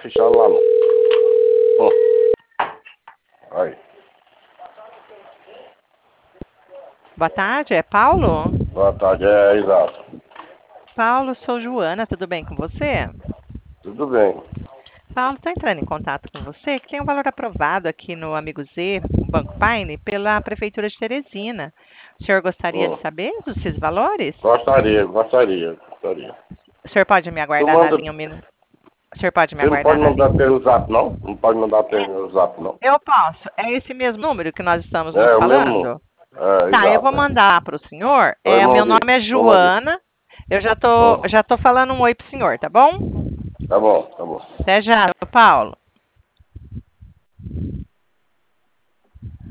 fechado lá não. Aí. Boa tarde, é Paulo? Boa tarde, exato. Paulo, sou Joana, tudo bem com você? Tudo bem. Paulo, estou entrando em contato com você, que tem um valor aprovado aqui no Amigo Z, o Banco Paine, pela Prefeitura de Teresina. O senhor gostaria de saber desses valores? Gostaria. O senhor pode me Tu aguardar na manda, linha um minuto? O senhor pode me você não aguardar pode na linha? mandar pelo zap, não? Não pode mandar pelo zap, não? Eu posso. É esse mesmo número que nós estamos nos É, o mesmo. falando? Tá, eu vou Exato. mandar para o senhor. Oi, O meu mande. nome é Mande. Joana. Eu já tô falando um oi pro senhor, tá bom? Tá bom, tá bom. Até já, Paulo.